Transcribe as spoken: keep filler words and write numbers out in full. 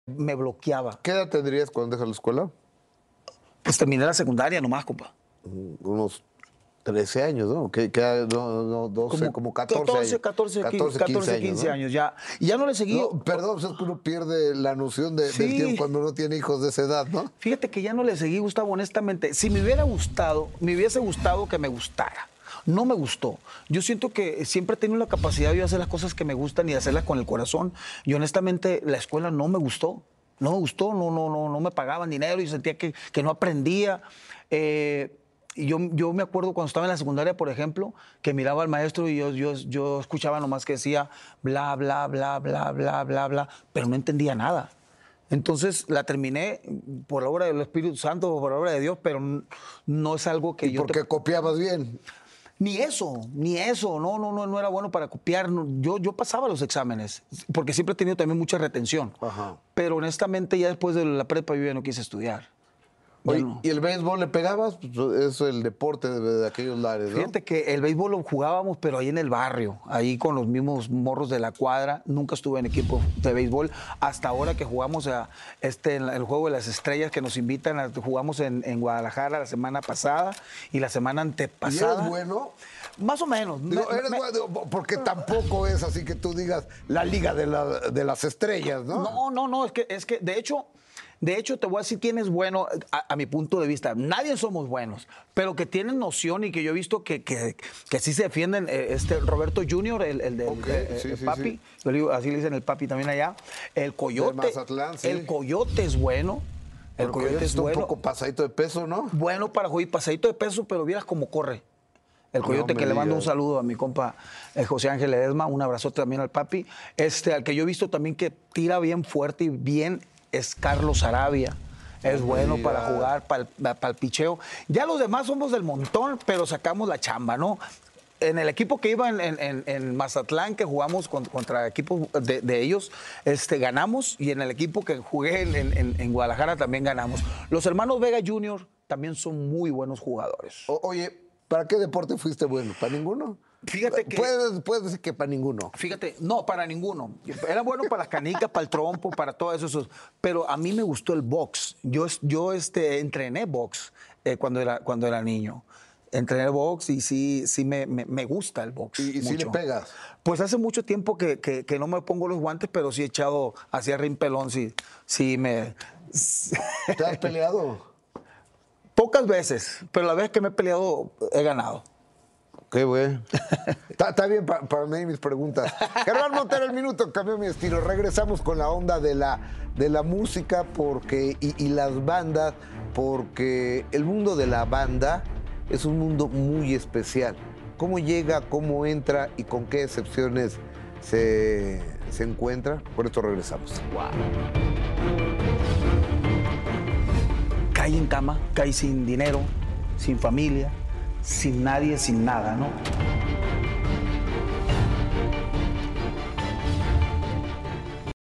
me bloqueaba. ¿Qué edad tendrías cuando dejas la escuela? Pues terminé la secundaria nomás, compa. Unos trece años, ¿no? ¿Qué, qué, no, no, doce, como, como catorce años. catorce, catorce, catorce, quince años, ya. Y ya no le seguí. No, perdón, es que uno pierde la noción de, Sí. del tiempo cuando uno tiene hijos de esa edad, ¿no? Fíjate que ya no le seguí, Gustavo, honestamente. Si me hubiera gustado, me hubiese gustado que me gustara. No me gustó. Yo siento que siempre he tenido la capacidad de hacer las cosas que me gustan y hacerlas con el corazón. Y honestamente, la escuela no me gustó. No me gustó, no, no, no, no me pagaban dinero y sentía que, que no aprendía. Eh, y yo, yo me acuerdo cuando estaba en la secundaria, por ejemplo, que miraba al maestro y yo, yo, yo escuchaba nomás que decía bla, bla, bla, bla, bla, bla, bla, pero no entendía nada. Entonces la terminé por la obra del Espíritu Santo, por la obra de Dios, pero no es algo que ¿Y yo... porque te... copiabas bien? Ni eso, ni eso, no, no, no, no era bueno para copiar. No, yo, yo pasaba los exámenes, porque siempre he tenido también mucha retención. Ajá. Pero honestamente ya después de la prepa yo ya no quise estudiar. Ya Oye, no. ¿y el béisbol le pegabas? Pues es el deporte de, de aquellos lares, ¿no? Fíjate que el béisbol lo jugábamos, pero ahí en el barrio, ahí con los mismos morros de la cuadra. Nunca estuve en equipo de béisbol. Hasta ahora que jugamos a este, en el Juego de las Estrellas, que nos invitan, a, jugamos en, en Guadalajara la semana pasada y la semana antepasada. ¿Y eres bueno? Más o menos. Digo, Me- eres me- bueno, porque tampoco es así que tú digas la liga de, la, de las estrellas, ¿no? No, no, no, es que, es que de hecho, de hecho te voy a decir quién es bueno a, a mi punto de vista. Nadie somos buenos, pero que tienen noción y que yo he visto que, que, que sí se defienden. eh, Este Roberto junior, el, el del Ok, eh, sí, el sí, papi, sí. yo le digo, así le dicen el papi también allá. El Coyote, De Mazatlán, sí. el Coyote es bueno. El El Coyote es está bueno. un poco pasadito de peso, ¿no? Bueno para jugar, pasadito de peso, pero vieras cómo corre. El Coyote, No que me le mando un digas. saludo a mi compa eh, José Ángel Ledesma, un abrazote también al papi. Este, al que yo he visto también que tira bien fuerte y bien es Carlos Arabia. Es No me bueno digas. para jugar, para el, para el picheo. Ya los demás somos del montón, pero sacamos la chamba, ¿no? En el equipo que iba en, en- en- en Mazatlán, que jugamos con- contra equipos de, de ellos, este, ganamos. Y en el equipo que jugué en, en- en- en Guadalajara también ganamos. Los hermanos Vega junior también son muy buenos jugadores. O- oye, ¿para qué deporte fuiste bueno? ¿Para ninguno? Fíjate que... Puedes, puedes decir que para ninguno. Fíjate, no, para ninguno. Era bueno para las canicas, para el trompo, para todo eso. Pero a mí me gustó el box. Yo, es- yo este, entrené box eh, cuando, era, cuando era niño. Entrené box y sí, sí me, me- me gusta el box. ¿Y, y si le mucho. pegas? Pues hace mucho tiempo que, que- que no me pongo los guantes, pero sí he echado hacia rimpelón, sí, sí me... ¿Te has peleado? Pocas veces, pero la vez que me he peleado he ganado. Qué güey. Está, está bien pa- para mí mis preguntas. Germán Montero, el minuto cambió mi estilo. Regresamos con la onda de la, de la música porque, y, y las bandas, porque el mundo de la banda es un mundo muy especial. ¿Cómo llega, cómo entra y con qué excepciones se, se encuentra? Por esto regresamos. Caí en cama, caí sin dinero, sin familia, sin nadie, sin nada, ¿no?